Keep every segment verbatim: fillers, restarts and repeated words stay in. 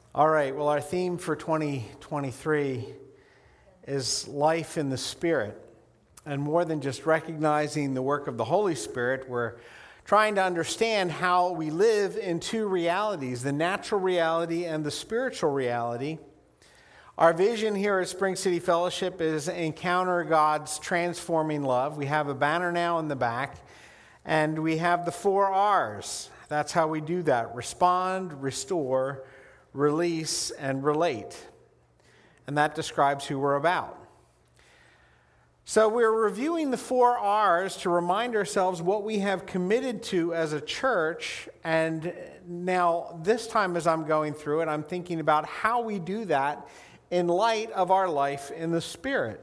All right, well, our theme for twenty twenty-three is life in the Spirit. And more than just recognizing the work of the Holy Spirit, we're trying to understand how we live in two realities, the natural reality and the spiritual reality. Our vision here at Spring City Fellowship is encounter God's transforming love. We have a banner now in the back, and we have the four R's. That's how we do that: respond, restore, release, and relate. And that describes who we're about. So we're reviewing the four R's to remind ourselves what we have committed to as a church. And now this time as I'm going through it, I'm thinking about how we do that in light of our life in the Spirit.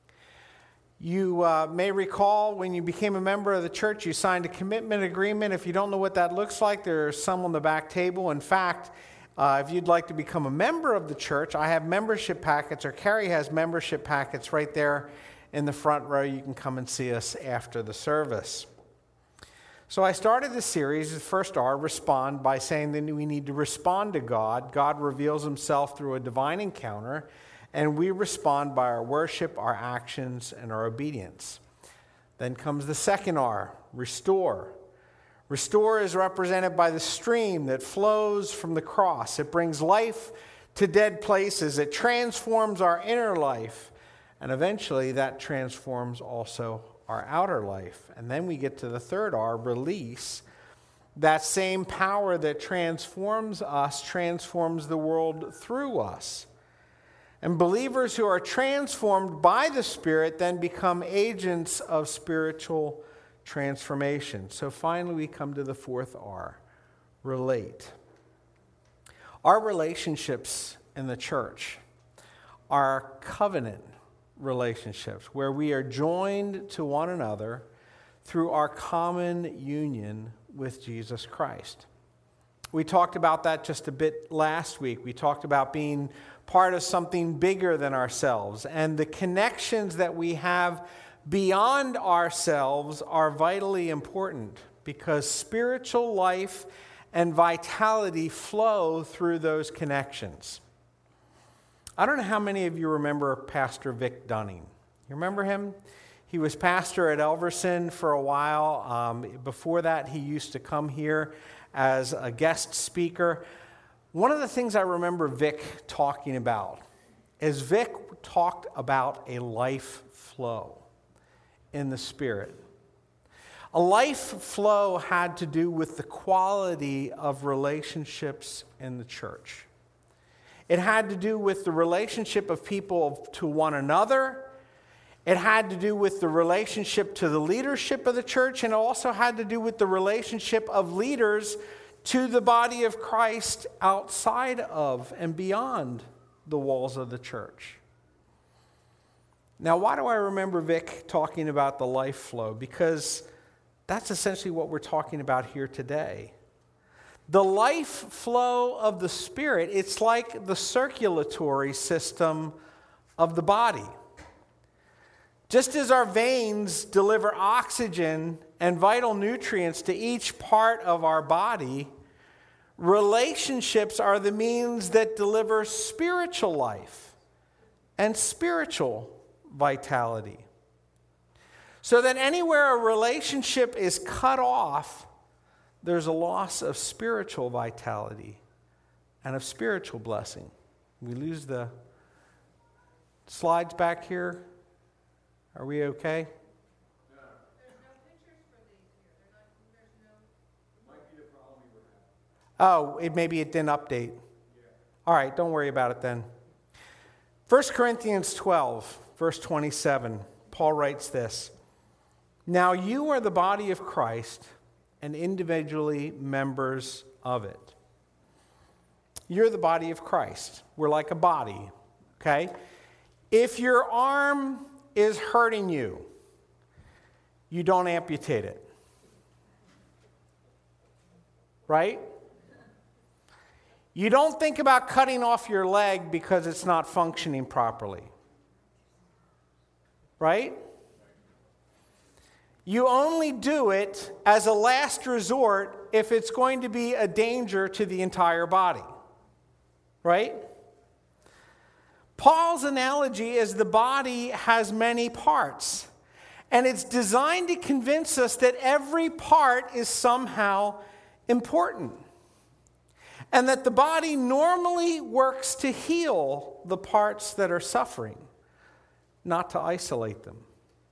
You uh, may recall when you became a member of the church, you signed a commitment agreement. If you don't know what that looks like, there's some on the back table. In fact, Uh, if you'd like to become a member of the church, I have membership packets, or Carrie has membership packets right there in the front row. You can come and see us after the service. So I started this series, the first R, respond, by saying that we need to respond to God. God reveals himself through a divine encounter, and we respond by our worship, our actions, and our obedience. Then comes the second R, restore. Restore is represented by the stream that flows from the cross. It brings life to dead places. It transforms our inner life. And eventually that transforms also our outer life. And then we get to the third R, release. That same power that transforms us transforms the world through us. And believers who are transformed by the Spirit then become agents of spiritual transformation. So finally we come to the fourth R, relate. Our relationships in the church are covenant relationships where we are joined to one another through our common union with Jesus Christ. We talked about that just a bit last week. We talked about being part of something bigger than ourselves, and the connections that we have beyond ourselves are vitally important because spiritual life and vitality flow through those connections. I don't know how many of you remember Pastor Vic Dunning. You remember him? He was pastor at Elverson for a while. Um, before that, he used to come here as a guest speaker. One of the things I remember Vic talking about is Vic talked about a life flow in the Spirit. A life flow had to do with the quality of relationships in the church. It had to do with the relationship of people to one another. It had to do with the relationship to the leadership of the church, and it also had to do with the relationship of leaders to the body of Christ outside of and beyond the walls of the church. Now, why do I remember Vic talking about the life flow? Because that's essentially what we're talking about here today. The life flow of the Spirit, it's like the circulatory system of the body. Just as our veins deliver oxygen and vital nutrients to each part of our body, relationships are the means that deliver spiritual life and spiritual vitality. So that anywhere a relationship is cut off, there's a loss of spiritual vitality and of spiritual blessing. We lose the slides back here. Are we okay? There's no pictures for these here. They're not, there's no... It might be the problem we were having. Oh, it, maybe it didn't update. Yeah. All right, don't worry about it then. First Corinthians twelve, verse twenty-seven, Paul writes this: "Now you are the body of Christ and individually members of it." You're the body of Christ. We're like a body, okay? If your arm is hurting you, you don't amputate it. Right? You don't think about cutting off your leg because it's not functioning properly. Right? You only do it as a last resort if it's going to be a danger to the entire body. right? Paul's analogy is the body has many parts, and it's designed to convince us that every part is somehow important, and that the body normally works to heal the parts that are suffering, not to isolate them.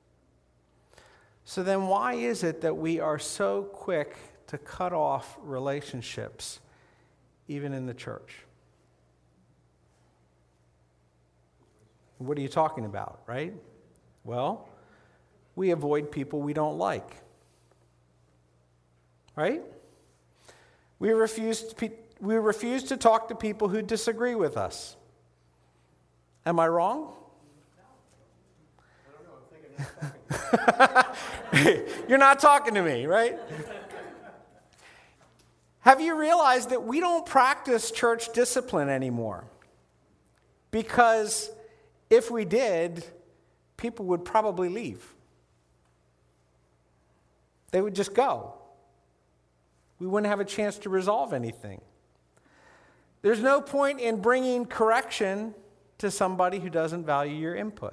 So then why is it that we are so quick to cut off relationships, even in the church? What are you talking about, right? Well, we avoid people we don't like, right? We refuse to, pe- we refuse to talk to people who disagree with us. Am I wrong? You're not talking to me, right? Have you realized that we don't practice church discipline anymore? Because if we did, people would probably leave. They would just go. We wouldn't have a chance to resolve anything. There's no point in bringing correction to somebody who doesn't value your input.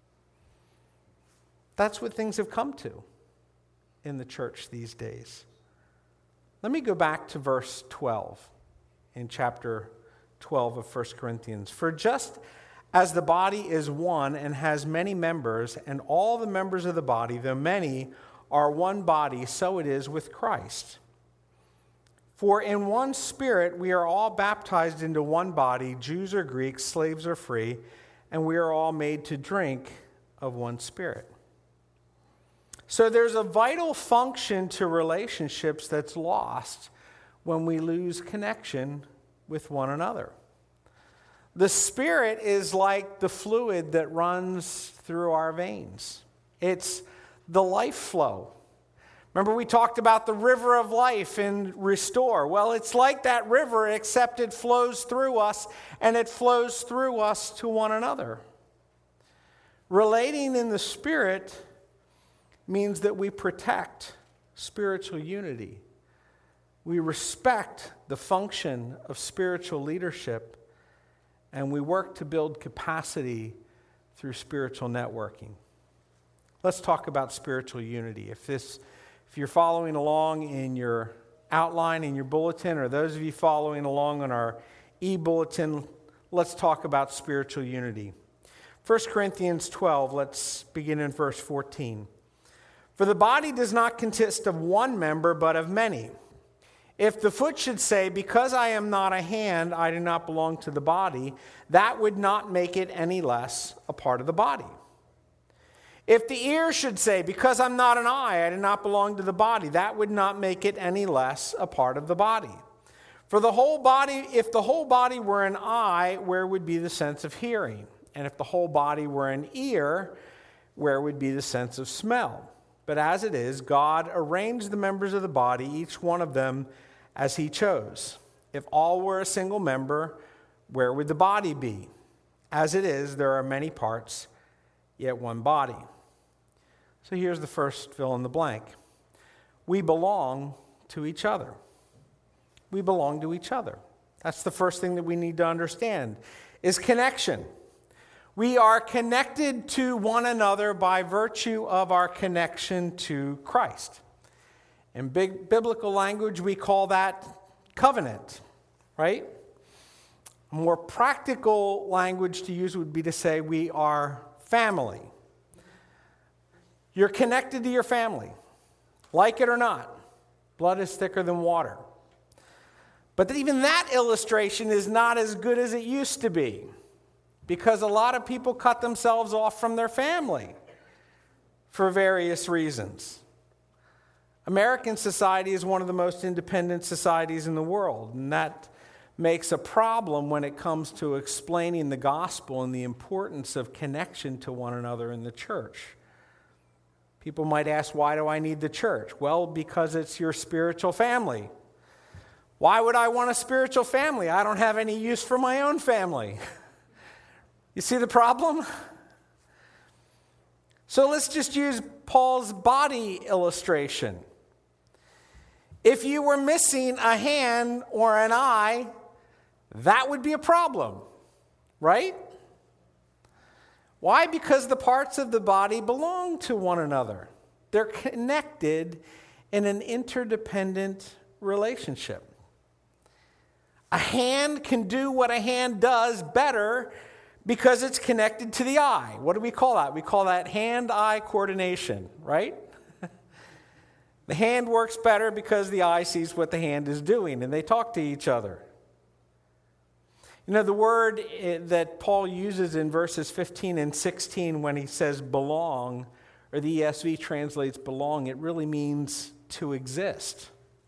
That's what things have come to in the church these days. Let me go back to verse twelve in chapter twelve of First Corinthians. For just as the body is one and has many members, and all the members of the body, though many, are one body, so it is with Christ. For in one Spirit we are all baptized into one body, Jews or Greeks, slaves or free, and we are all made to drink of one Spirit. So there's a vital function to relationships that's lost when we lose connection with one another. The Spirit is like the fluid that runs through our veins. It's the life flow. Remember we talked about the river of life in Restore. Well, it's like that river, except it flows through us, and it flows through us to one another. Relating in the Spirit means that we protect spiritual unity. We respect the function of spiritual leadership, and we work to build capacity through spiritual networking. Let's talk about spiritual unity. If this, if you're following along in your outline in your bulletin, or those of you following along on our e-bulletin, let's talk about spiritual unity. First Corinthians twelve, let's begin in verse fourteen. For the body does not consist of one member, but of many. If the foot should say, because I am not a hand, I do not belong to the body, that would not make it any less a part of the body. If the ear should say, because I'm not an eye, I do not belong to the body, that would not make it any less a part of the body. For the whole body, if the whole body were an eye, where would be the sense of hearing? And if the whole body were an ear, where would be the sense of smell? But as it is, God arranged the members of the body, each one of them as he chose. If all were a single member, where would the body be? As it is, there are many parts, yet one body. So here's the first fill in the blank. We belong to each other. We belong to each other. That's the first thing that we need to understand, is connection. We are connected to one another by virtue of our connection to Christ. In big biblical language, we call that covenant, right? A more practical language to use would be to say we are family. You're connected to your family, like it or not. Blood is thicker than water. But even that illustration is not as good as it used to be, because a lot of people cut themselves off from their family for various reasons. American society is one of the most independent societies in the world, and that makes a problem when it comes to explaining the gospel and the importance of connection to one another in the church. People might ask, why do I need the church? Well, because it's your spiritual family. Why would I want a spiritual family? I don't have any use for my own family. You see the problem? So let's just use Paul's body illustration. If you were missing a hand or an eye, that would be a problem, right? Why? Because the parts of the body belong to one another. They're connected in an interdependent relationship. A hand can do what a hand does better because it's connected to the eye. What do we call that? We call that hand-eye coordination, right? The hand works better because the eye sees what the hand is doing, and they talk to each other. You know, the word that Paul uses in verses fifteen and sixteen when he says belong, or the E S V translates belong, it really means to exist.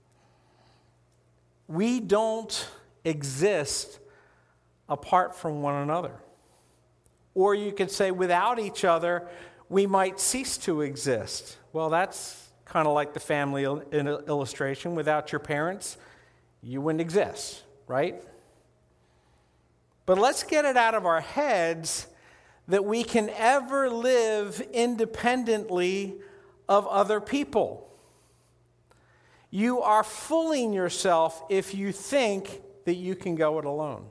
We don't exist apart from one another. Or you could say without each other, we might cease to exist. Well, that's kind of like the family il- illustration. Without your parents, you wouldn't exist, right? But let's get it out of our heads that we can ever live independently of other people. You are fooling yourself if you think that you can go it alone.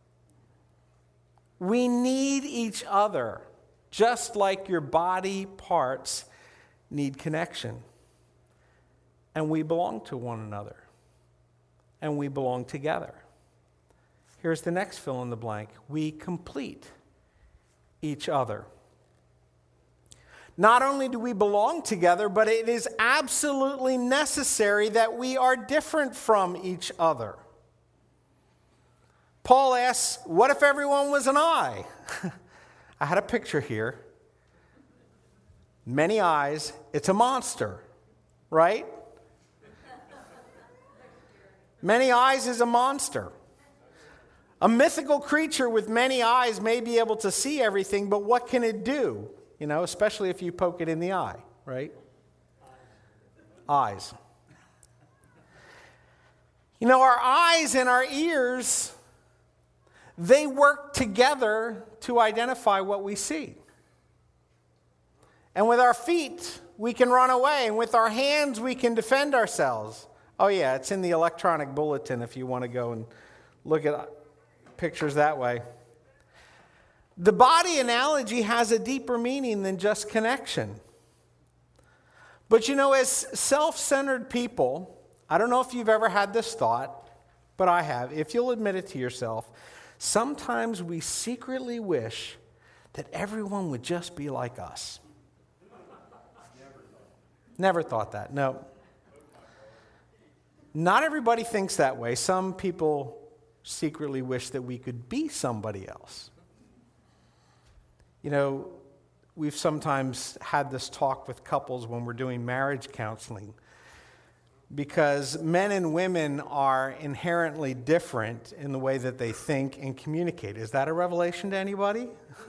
We need each other, just like your body parts need connection. And we belong to one another. And we belong together. Here's the next fill in the blank. We complete each other. Not only do we belong together, but it is absolutely necessary that we are different from each other. Paul asks, what if everyone was an eye? I had a picture here. Many eyes. It's a monster, right? Many eyes is a monster. A mythical creature with many eyes may be able to see everything, but what can it do? You know, especially if you poke it in the eye, right? Eyes. You know, our eyes and our ears, they work together to identify what we see. And with our feet, we can run away. And with our hands, we can defend ourselves. Oh, yeah, it's in the electronic bulletin if you want to go and look at pictures that way. The body analogy has a deeper meaning than just connection. But you know, as self-centered people, I don't know if you've ever had this thought, but I have. If you'll admit it to yourself, sometimes we secretly wish that everyone would just be like us. Never thought that, no. Not everybody thinks that way. Some people secretly wish that we could be somebody else. You know, we've sometimes had this talk with couples when we're doing marriage counseling, because men and women are inherently different in the way that they think and communicate. Is that a revelation to anybody?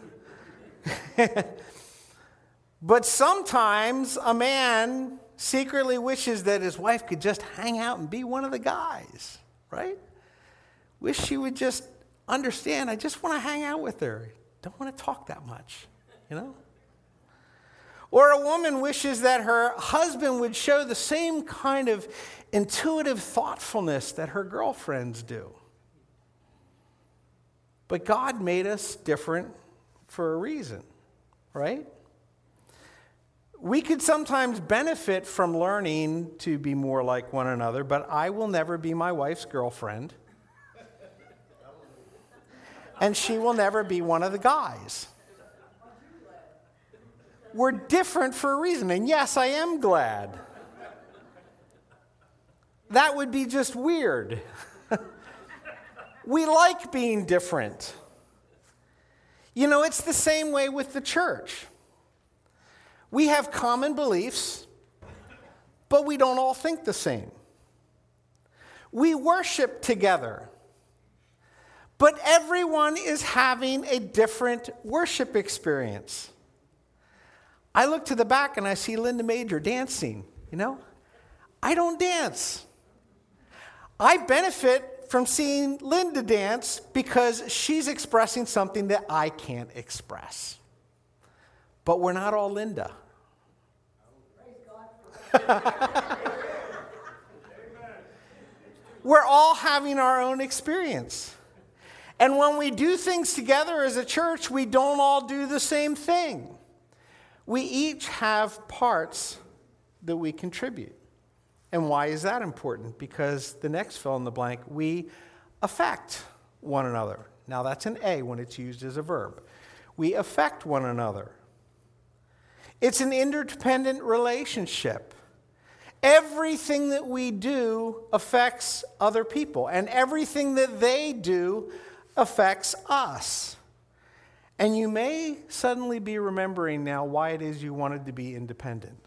But sometimes a man secretly wishes that his wife could just hang out and be one of the guys, right? Wish she would just understand, I just want to hang out with her. Don't want to talk that much, you know? Or a woman wishes that her husband would show the same kind of intuitive thoughtfulness that her girlfriends do. But God made us different for a reason, right? We could sometimes benefit from learning to be more like one another, but I will never be my wife's girlfriend. And she will never be one of the guys. We're different for a reason. And yes, I am glad. That would be just weird. We like being different. You know, it's the same way with the church. We have common beliefs, but we don't all think the same. We worship together, but everyone is having a different worship experience. I look to the back and I see Linda Major dancing, you know? I don't dance. I benefit from seeing Linda dance because she's expressing something that I can't express. But we're not all Linda. We're all having our own experience. And when we do things together as a church, we don't all do the same thing. We each have parts that we contribute. And why is that important? Because the next fill in the blank, we affect one another. Now that's an A when it's used as a verb. We affect one another. It's an interdependent relationship. Everything that we do affects other people, and everything that they do affects us. And you may suddenly be remembering now why it is you wanted to be independent.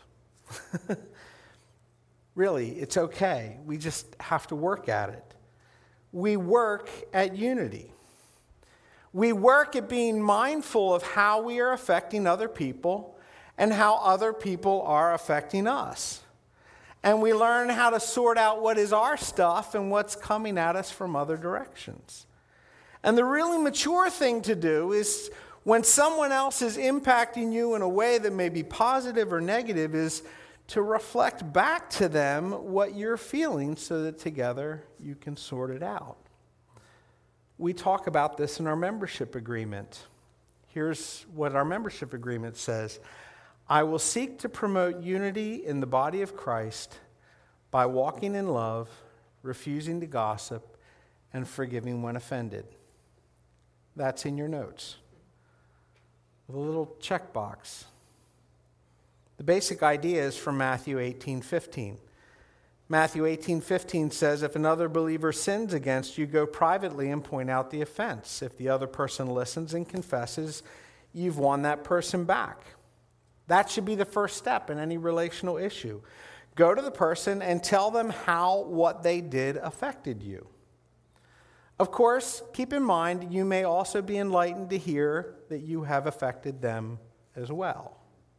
Really, it's okay. We just have to work at it. We work at unity. We work at being mindful of how we are affecting other people and how other people are affecting us. And we learn how to sort out what is our stuff and what's coming at us from other directions. And the really mature thing to do is when someone else is impacting you in a way that may be positive or negative is to reflect back to them what you're feeling so that together you can sort it out. We talk about this in our membership agreement. Here's what our membership agreement says. I will seek to promote unity in the body of Christ by walking in love, refusing to gossip, and forgiving when offended. That's in your notes. With a little checkbox. The basic idea is from Matthew eighteen fifteen. Matthew eighteen fifteen says, if another believer sins against you, go privately and point out the offense. If the other person listens and confesses, you've won that person back. That should be the first step in any relational issue. Go to the person and tell them how what they did affected you. Of course, keep in mind, you may also be enlightened to hear that you have affected them as well.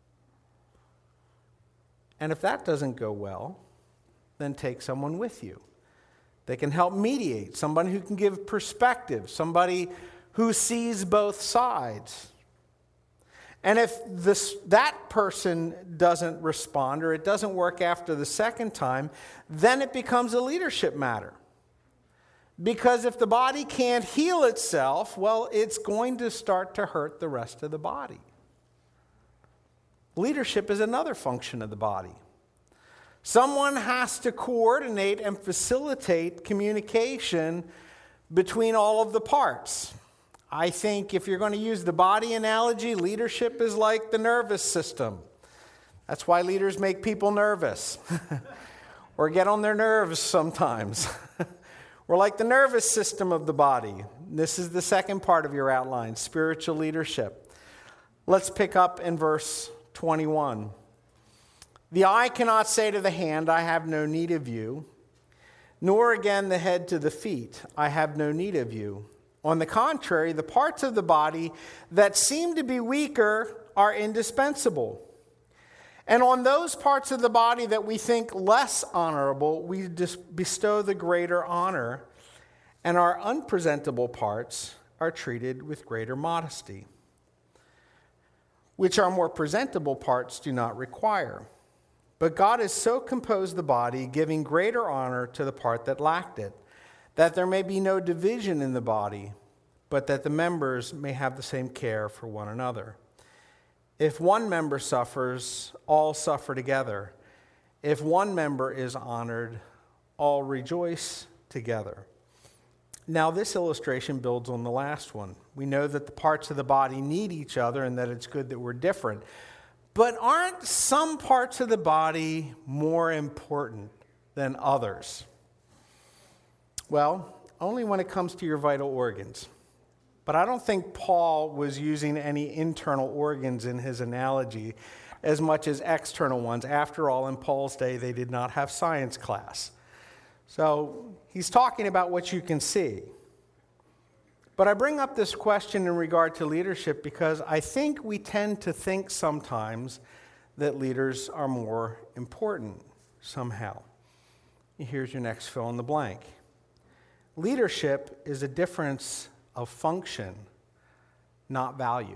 And if that doesn't go well, then take someone with you. They can help mediate, somebody who can give perspective, somebody who sees both sides. And if this, that person doesn't respond or it doesn't work after the second time, then it becomes a leadership matter. Because if the body can't heal itself, well, it's going to start to hurt the rest of the body. Leadership is another function of the body. Someone has to coordinate and facilitate communication between all of the parts. I think if you're going to use the body analogy, leadership is like the nervous system. That's why leaders make people nervous or get on their nerves sometimes. We're like the nervous system of the body. This is the second part of your outline, spiritual leadership. Let's pick up in verse twenty-one. The eye cannot say to the hand, I have no need of you, nor again the head to the feet, I have no need of you. On the contrary, the parts of the body that seem to be weaker are indispensable. And on those parts of the body that we think less honorable, we bestow the greater honor, and our unpresentable parts are treated with greater modesty, which our more presentable parts do not require. But God has so composed the body, giving greater honor to the part that lacked it, that there may be no division in the body, but that the members may have the same care for one another. If one member suffers, all suffer together. If one member is honored, all rejoice together. Now, this illustration builds on the last one. We know that the parts of the body need each other and that it's good that we're different. But aren't some parts of the body more important than others? Well, only when it comes to your vital organs. But I don't think Paul was using any internal organs in his analogy as much as external ones. After all, in Paul's day, they did not have science class. So he's talking about what you can see. But I bring up this question in regard to leadership because I think we tend to think sometimes that leaders are more important somehow. Here's your next fill in the blank. Leadership is a difference of function, not value.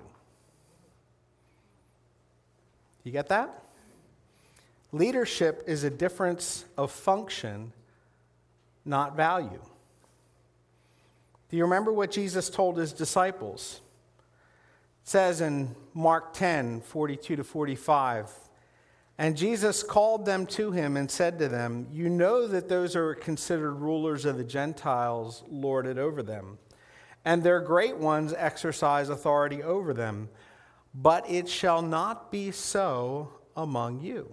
You get that? Leadership is a difference of function, not value. Do you remember what Jesus told his disciples? It says in Mark ten, forty-two to forty-five, and Jesus called them to him and said to them, "You know that those who are considered rulers of the Gentiles lord it over them, and their great ones exercise authority over them. But it shall not be so among you.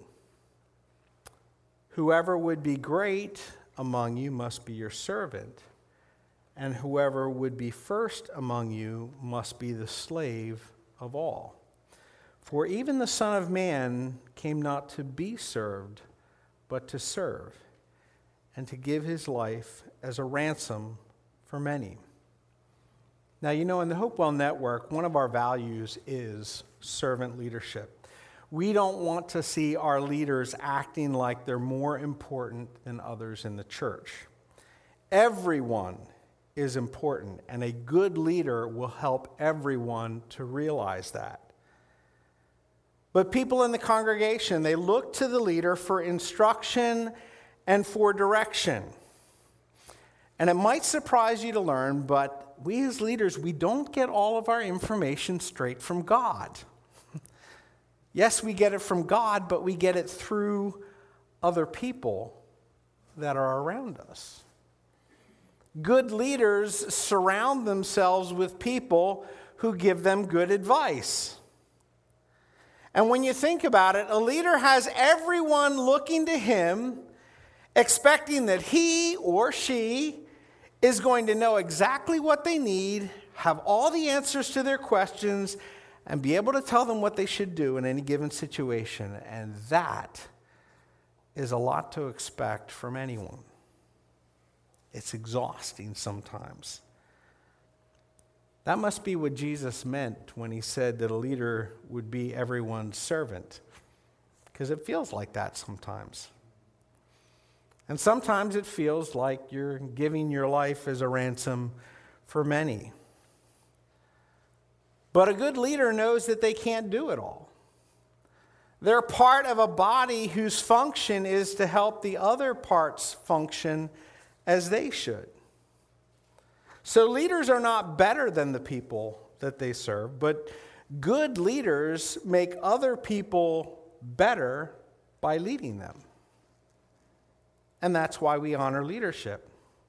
Whoever would be great among you must be your servant, and whoever would be first among you must be the slave of all. For even the Son of Man came not to be served, but to serve, and to give his life as a ransom for many." Now, you know, in the Hopewell Network, one of our values is servant leadership. We don't want to see our leaders acting like they're more important than others in the church. Everyone is important, and a good leader will help everyone to realize that. But people in the congregation, they look to the leader for instruction and for direction. And it might surprise you to learn, but we as leaders, we don't get all of our information straight from God. Yes, we get it from God, but we get it through other people that are around us. Good leaders surround themselves with people who give them good advice. And when you think about it, a leader has everyone looking to him, expecting that he or she is going to know exactly what they need, have all the answers to their questions, and be able to tell them what they should do in any given situation. And that is a lot to expect from anyone. It's exhausting sometimes. That must be what Jesus meant when he said that a leader would be everyone's servant, because it feels like that sometimes. And sometimes it feels like you're giving your life as a ransom for many. But a good leader knows that they can't do it all. They're part of a body whose function is to help the other parts function as they should. So leaders are not better than the people that they serve, but good leaders make other people better by leading them. And that's why we honor leadership.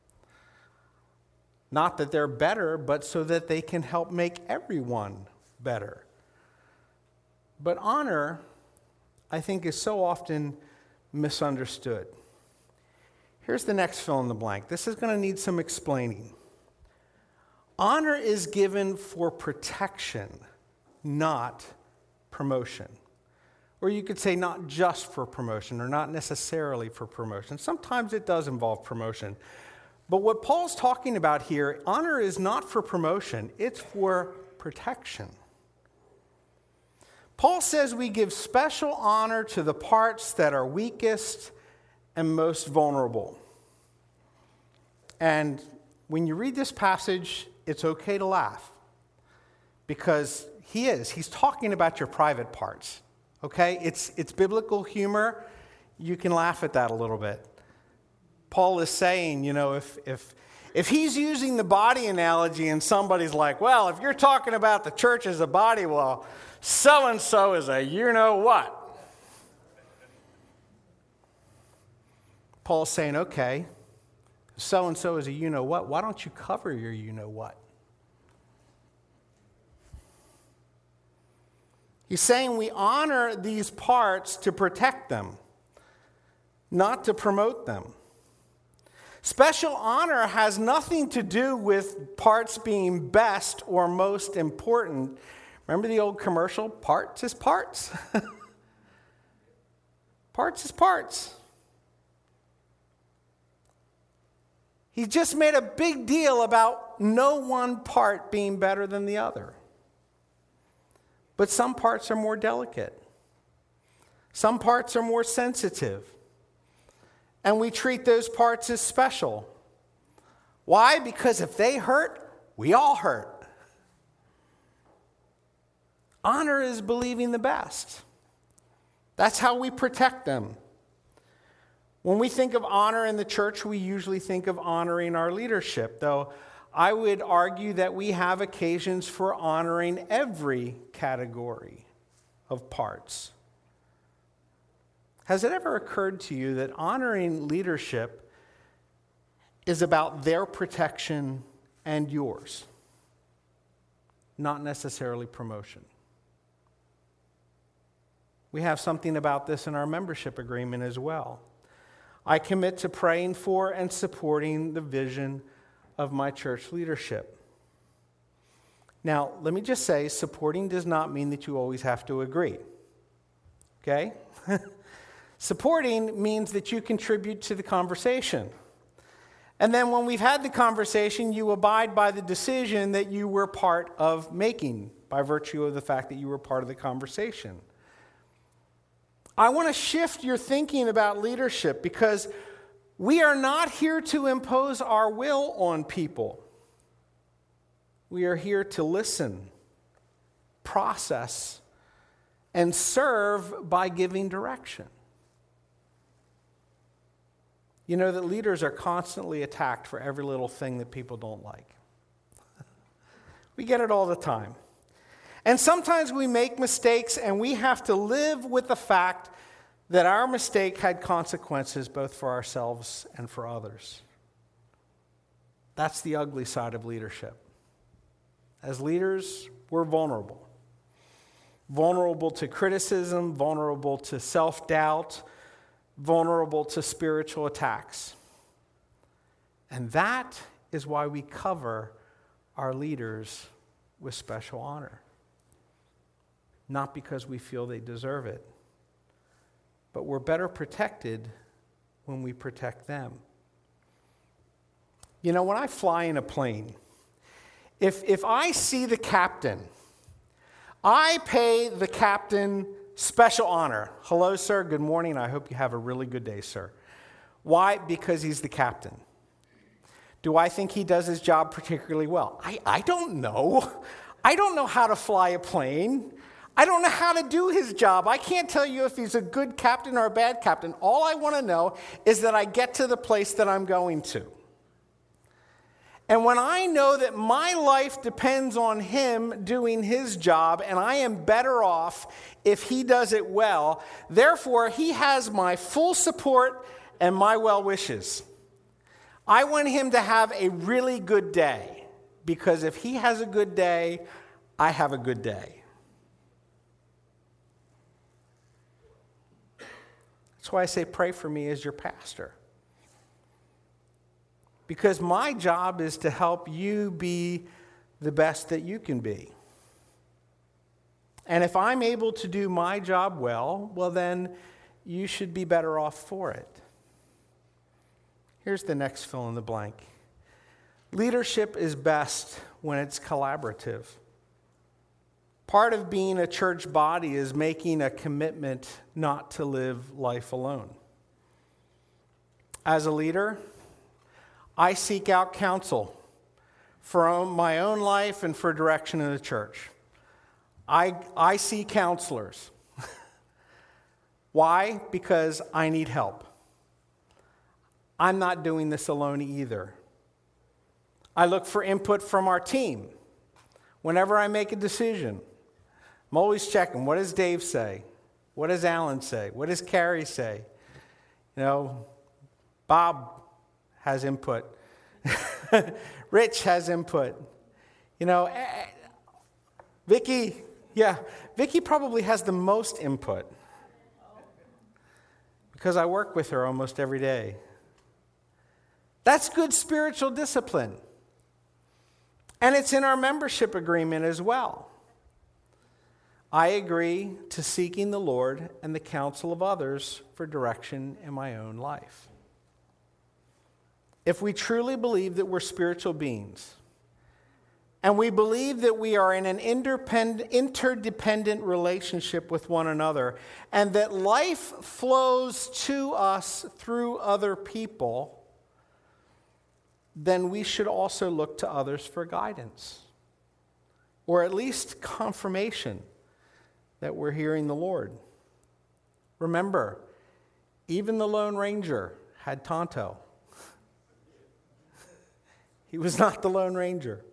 Not that they're better, but so that they can help make everyone better. But honor, I think, is so often misunderstood. Here's the next fill in the blank. This is going to need some explaining. Honor is given for protection, not promotion. Or you could say not just for promotion, or not necessarily for promotion. Sometimes it does involve promotion. But what Paul's talking about here, honor is not for promotion, it's for protection. Paul says we give special honor to the parts that are weakest and most vulnerable. And when you read this passage, it's okay to laugh, because he is. He's talking about your private parts, okay? It's, it's biblical humor. You can laugh at that a little bit. Paul is saying, you know, if, if, if he's using the body analogy and somebody's like, well, if you're talking about the church as a body, well, so-and-so is a you-know-what. Paul's saying, okay, so-and-so is a you-know-what. Why don't you cover your you-know-what? He's saying we honor these parts to protect them, not to promote them. Special honor has nothing to do with parts being best or most important. Remember the old commercial, parts is parts? Parts is parts. He just made a big deal about no one part being better than the other. But some parts are more delicate. Some parts are more sensitive. And we treat those parts as special. Why? Because if they hurt, we all hurt. Honor is believing the best. That's how we protect them. When we think of honor in the church, we usually think of honoring our leadership, though I would argue that we have occasions for honoring every category of parts. Has it ever occurred to you that honoring leadership is about their protection and yours, not necessarily promotion? We have something about this in our membership agreement as well. I commit to praying for and supporting the vision of my church leadership. Now, let me just say, supporting does not mean that you always have to agree. Okay? Supporting means that you contribute to the conversation. And then when we've had the conversation, you abide by the decision that you were part of making by virtue of the fact that you were part of the conversation. I want to shift your thinking about leadership because we are not here to impose our will on people. We are here to listen, process, and serve by giving direction. You know that leaders are constantly attacked for every little thing that people don't like. We get it all the time. And sometimes we make mistakes and we have to live with the fact that our mistake had consequences both for ourselves and for others. That's the ugly side of leadership. As leaders, we're vulnerable. Vulnerable to criticism, vulnerable to self-doubt, vulnerable to spiritual attacks. And that is why we cover our leaders with special honor. Not because we feel they deserve it, but we're better protected when we protect them. You know, when I fly in a plane, if, if I see the captain, I pay the captain special honor. Hello, sir. Good morning. I hope you have a really good day, sir. Why? Because he's the captain. Do I think he does his job particularly well? I, I don't know. I don't know how to fly a plane. I don't know how to do his job. I can't tell you if he's a good captain or a bad captain. All I want to know is that I get to the place that I'm going to. And when I know that my life depends on him doing his job, and I am better off if he does it well, therefore he has my full support and my well wishes. I want him to have a really good day, because if he has a good day, I have a good day. That's why I say pray for me as your pastor. Because my job is to help you be the best that you can be. And if I'm able to do my job well, well then you should be better off for it. Here's the next fill in the blank. Leadership is best when it's collaborative. Part of being a church body is making a commitment not to live life alone. As a leader, I seek out counsel for my own life and for direction in the church. I, I see counselors. Why? Because I need help. I'm not doing this alone either. I look for input from our team. Whenever I make a decision, I'm always checking, what does Dave say? What does Alan say? What does Carrie say? You know, Bob has input. Rich has input. You know, Vicky, yeah, Vicky probably has the most input because I work with her almost every day. That's good spiritual discipline. And it's in our membership agreement as well. I agree to seeking the Lord and the counsel of others for direction in my own life. If we truly believe that we're spiritual beings, and we believe that we are in an interdependent relationship with one another, and that life flows to us through other people, then we should also look to others for guidance, or at least confirmation that we're hearing the Lord. Remember, even the Lone Ranger had Tonto. He was not the Lone Ranger.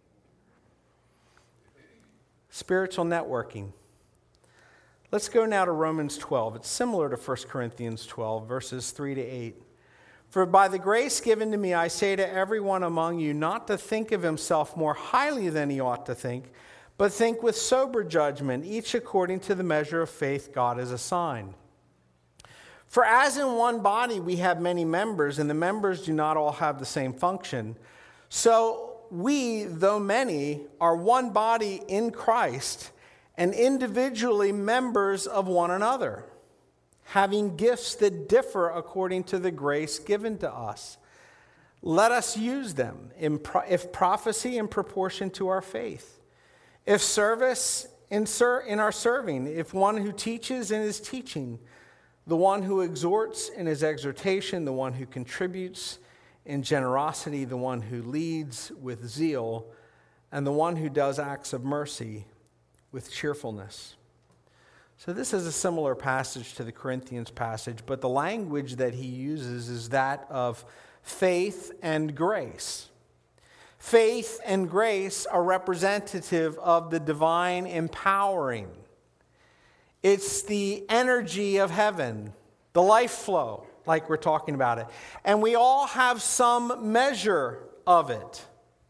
Spiritual networking. Let's go now to Romans twelve. It's similar to First Corinthians twelve, verses three to eight. For by the grace given to me, I say to everyone among you not to think of himself more highly than he ought to think, but think with sober judgment, each according to the measure of faith God has assigned. For as in one body we have many members, and the members do not all have the same function, so we, though many, are one body in Christ, and individually members of one another, having gifts that differ according to the grace given to us. Let us use them, if prophecy in proportion to our faith, if service in, ser- in our serving, if one who teaches in his teaching, the one who exhorts in his exhortation, the one who contributes in generosity, the one who leads with zeal, and the one who does acts of mercy with cheerfulness. So this is a similar passage to the Corinthians passage, but the language that he uses is that of faith and grace. Faith and grace are representative of the divine empowering. It's the energy of heaven, the life flow, like we're talking about it. And we all have some measure of it.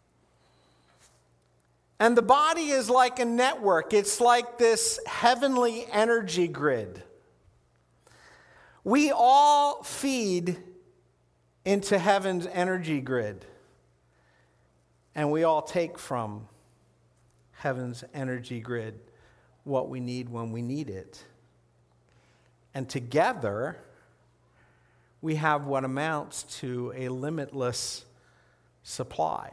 And the body is like a network. It's like this heavenly energy grid. We all feed into heaven's energy grid. And we all take from heaven's energy grid what we need when we need it. And together, we have what amounts to a limitless supply.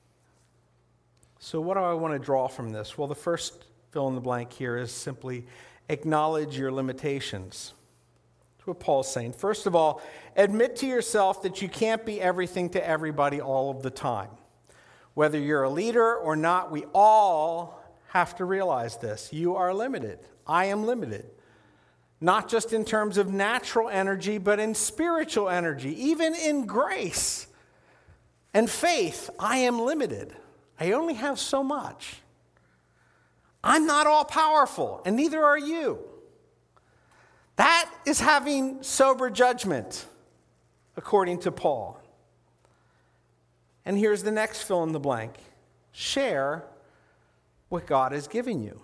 So what do I want to draw from this? Well, the first fill in the blank here is simply acknowledge your limitations. That's what Paul's saying. First of all, admit to yourself that you can't be everything to everybody all of the time. Whether you're a leader or not, we all have to realize this. You are limited. I am limited. Not just in terms of natural energy, but in spiritual energy. Even in grace and faith, I am limited. I only have so much. I'm not all powerful, and neither are you. That is having sober judgment, according to Paul. And here's the next fill in the blank. Share what God has given you.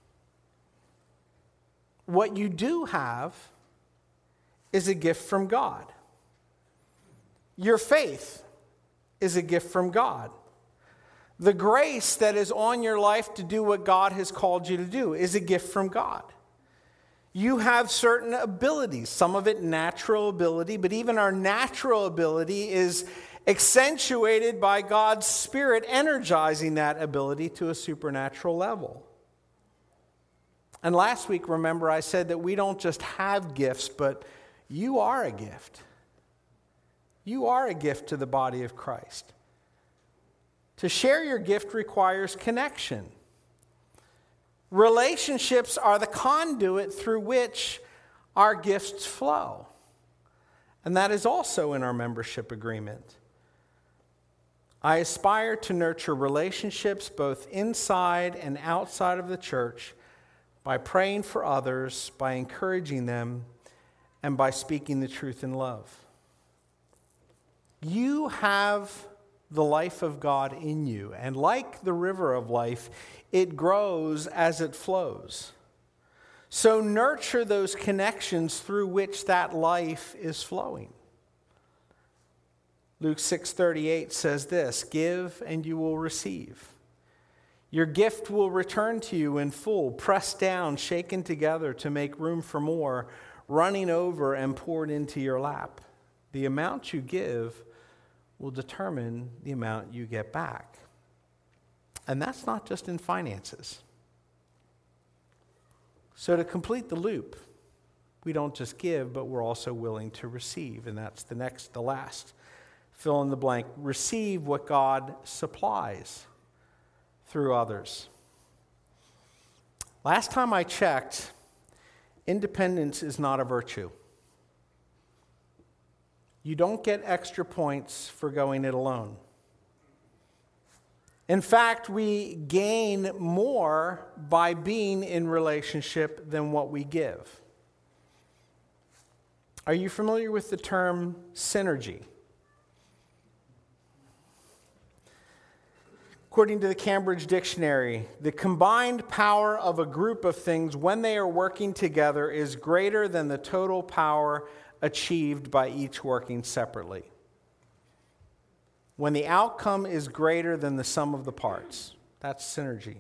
What you do have is a gift from God. Your faith is a gift from God. The grace that is on your life to do what God has called you to do is a gift from God. You have certain abilities, some of it natural ability, but even our natural ability is accentuated by God's Spirit energizing that ability to a supernatural level. And last week, remember, I said that we don't just have gifts, but you are a gift. You are a gift to the body of Christ. To share your gift requires connection. Relationships are the conduit through which our gifts flow. And that is also in our membership agreement. I aspire to nurture relationships both inside and outside of the church by praying for others, by encouraging them, and by speaking the truth in love. You have the life of God in you, and like the river of life, it grows as it flows. So nurture those connections through which that life is flowing. Luke six thirty-eight says this, "Give and you will receive. Your gift will return to you in full, pressed down, shaken together to make room for more, running over and poured into your lap. The amount you give will determine the amount you get back." And that's not just in finances. So to complete the loop, we don't just give, but we're also willing to receive. And that's the next, the last. Fill in the blank. Receive what God supplies through others. Last time I checked, independence is not a virtue. You don't get extra points for going it alone. In fact, we gain more by being in relationship than what we give. Are you familiar with the term synergy? According to the Cambridge Dictionary, the combined power of a group of things when they are working together is greater than the total power achieved by each working separately. When the outcome is greater than the sum of the parts, that's synergy.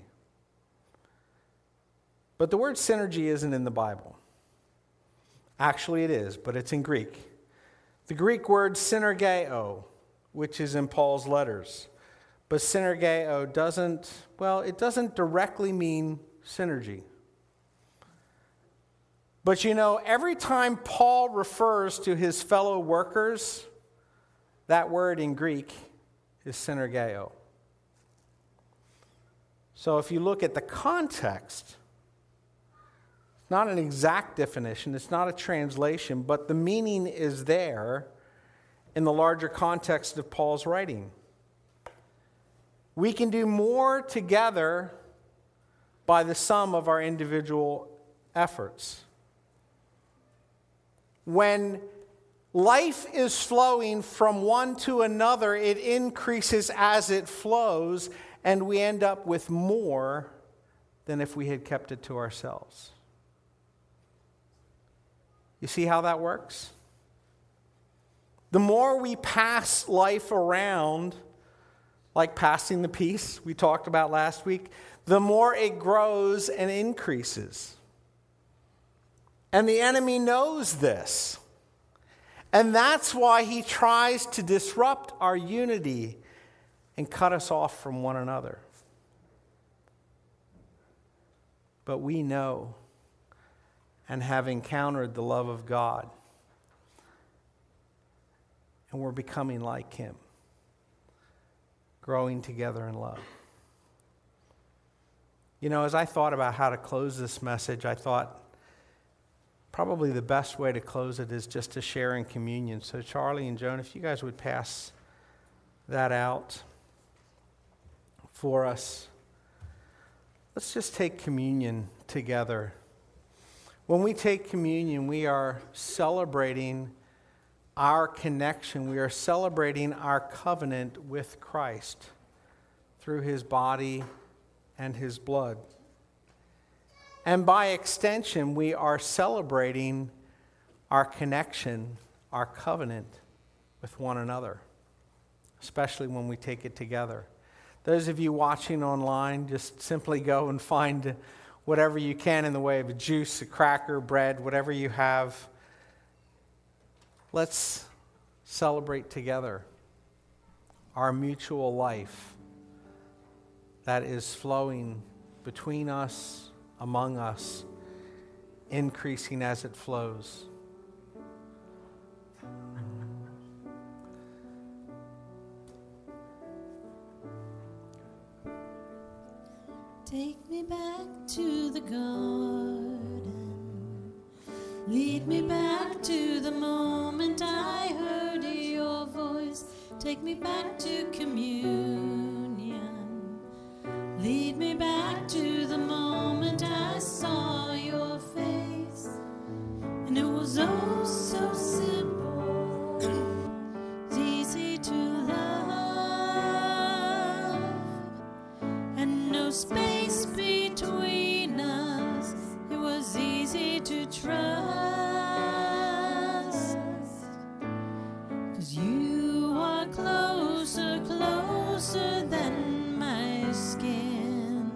But the word synergy isn't in the Bible. Actually, it is, but it's in Greek. The Greek word synergeo, which is in Paul's letters. But synergeo doesn't, well, it doesn't directly mean synergy. But you know, every time Paul refers to his fellow workers, that word in Greek is synergeo. So if you look at the context, it's not an exact definition, it's not a translation, but the meaning is there in the larger context of Paul's writing. We can do more together by the sum of our individual efforts. When life is flowing from one to another, it increases as it flows, and we end up with more than if we had kept it to ourselves. You see how that works? The more we pass life around, like passing the peace we talked about last week, the more it grows and increases. And the enemy knows this. And that's why he tries to disrupt our unity and cut us off from one another. But we know and have encountered the love of God. And we're becoming like him. Growing together in love. You know, as I thought about how to close this message, I thought probably the best way to close it is just to share in communion. So Charlie and Joan, if you guys would pass that out for us. Let's just take communion together. When we take communion, we are celebrating our connection. We are celebrating our covenant with Christ through his body and his blood. And by extension, we are celebrating our connection, our covenant with one another, especially when we take it together. Those of you watching online, just simply go and find whatever you can in the way of a juice, a cracker, bread, whatever you have. Let's celebrate together our mutual life that is flowing between us, among us, increasing as it flows. Take me back to the garden. Lead me back to the moment I heard your voice. Take me back to communion. Lead me back to the moment I saw your face. And it was oh so simple. It's easy to love. And no space between us. It was easy to trust. 'Cause you are closer, closer than my skin.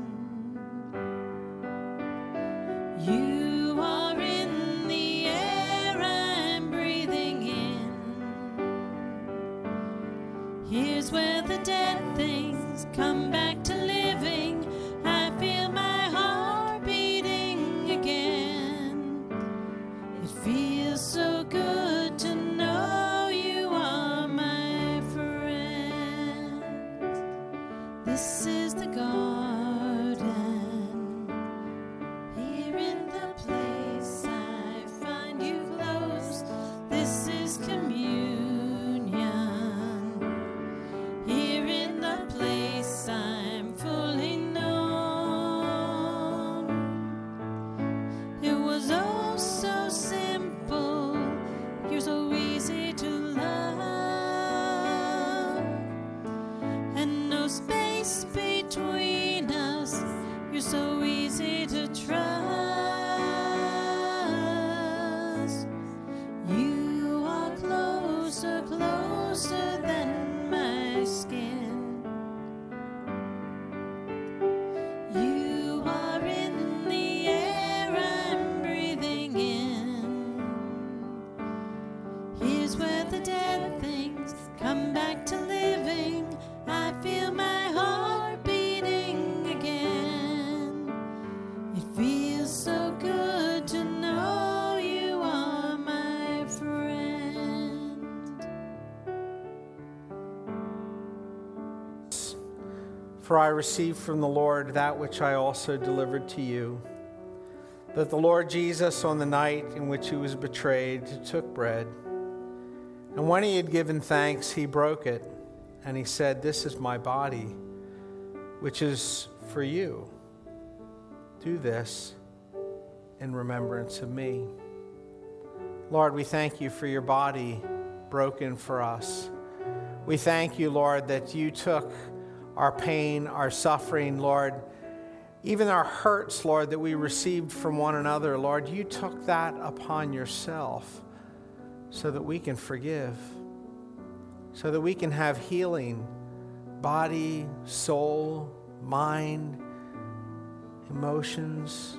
You are in the air I'm breathing in. Here's where the dead things come back to living. I feel my heart beating again. It feels For I received from the Lord that which I also delivered to you, that the Lord Jesus, on the night in which he was betrayed, took bread. And when he had given thanks, he broke it, and he said, "This is my body, which is for you. Do this in remembrance of me." Lord, we thank you for your body broken for us. We thank you, Lord, that you took our pain, our suffering, Lord, even our hurts, Lord, that we received from one another. Lord, you took that upon yourself so that we can forgive, so that we can have healing, body, soul, mind, emotions.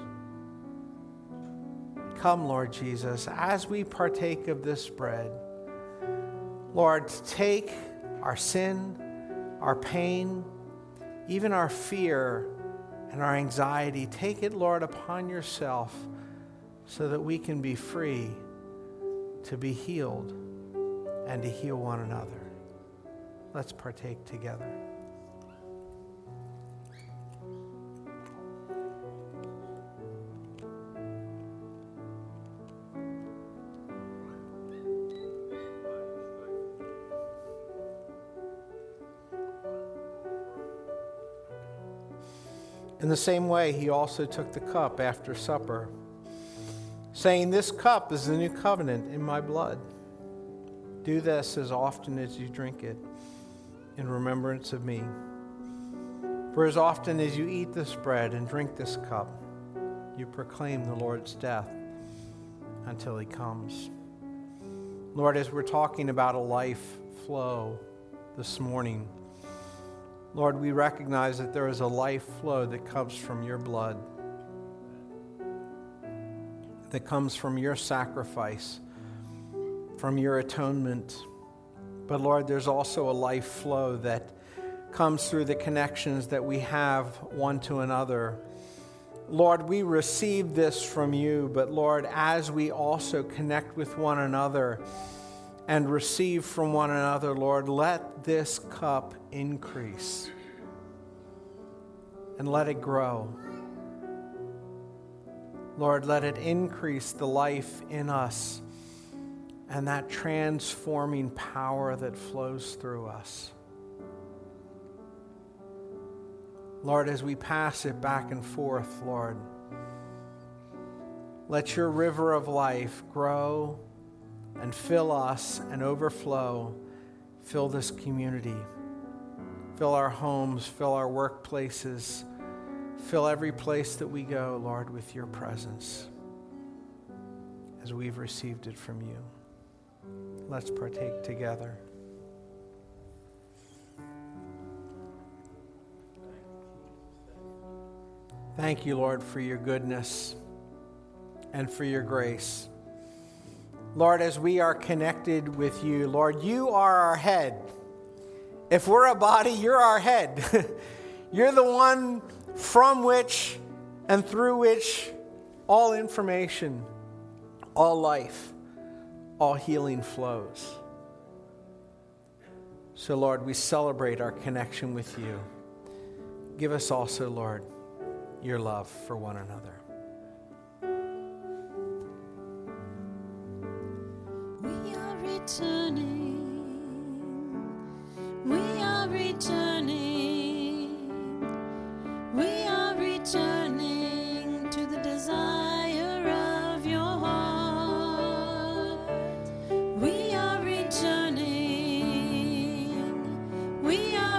Come, Lord Jesus, as we partake of this bread, Lord, take our sin, our pain, even our fear and our anxiety. Take it, Lord, upon yourself so that we can be free to be healed and to heal one another. Let's partake together. In the same way, he also took the cup after supper, saying, "This cup is the new covenant in my blood. Do this as often as you drink it in remembrance of me. For as often as you eat this bread and drink this cup, you proclaim the Lord's death until he comes." Lord, as we're talking about a life flow this morning, Lord, we recognize that there is a life flow that comes from your blood, that comes from your sacrifice, from your atonement. But Lord, there's also a life flow that comes through the connections that we have one to another. Lord, we receive this from you, but Lord, as we also connect with one another and receive from one another, Lord, let this cup increase and let it grow. Lord, let it increase the life in us and that transforming power that flows through us. Lord, as we pass it back and forth, Lord, let your river of life grow and fill us and overflow. Fill this community. Fill our homes, fill our workplaces. Fill every place that we go, Lord, with your presence as we've received it from you. Let's partake together. Thank you, Lord, for your goodness and for your grace. Lord, as we are connected with you, Lord, you are our head. If we're a body, you're our head. You're the one from which and through which all information, all life, all healing flows. So, Lord, we celebrate our connection with you. Give us also, Lord, your love for one another. We are returning. We are returning. We are returning to the desire of your heart. We are returning. We are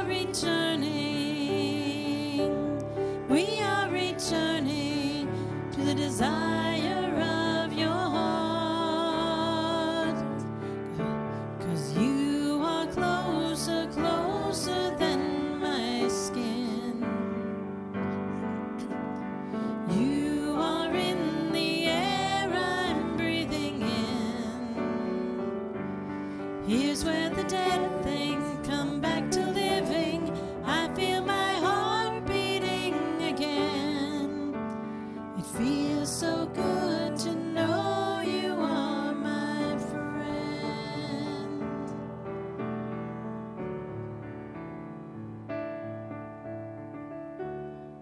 returning. We are returning to the desire of your heart. 'Cause you are closer, closer than my skin. You are in the air I'm breathing in. Here's where the dead things come back to living. I feel my heart beating again. It feels so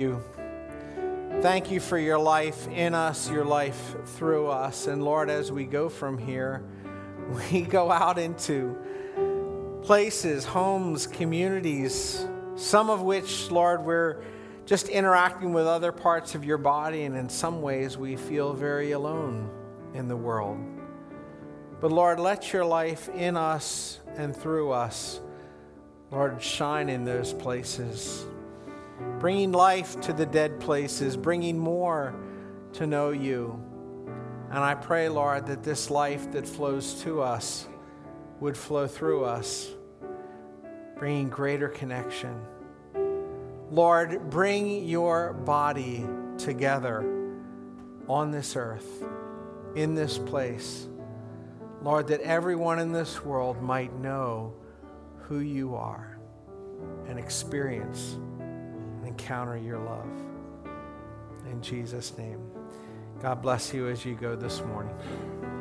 you. Thank you for your life in us, your life through us. And Lord, as we go from here, we go out into places, homes, communities, some of which, Lord, we're just interacting with other parts of your body, and in some ways we feel very alone in the world. But Lord, let your life in us and through us, Lord, shine in those places, bringing life to the dead places, bringing more to know you. And I pray, Lord, that this life that flows to us would flow through us, bringing greater connection. Lord, bring your body together on this earth, in this place. Lord, that everyone in this world might know who you are and experience and encounter your love. In Jesus' name, God bless you as you go this morning.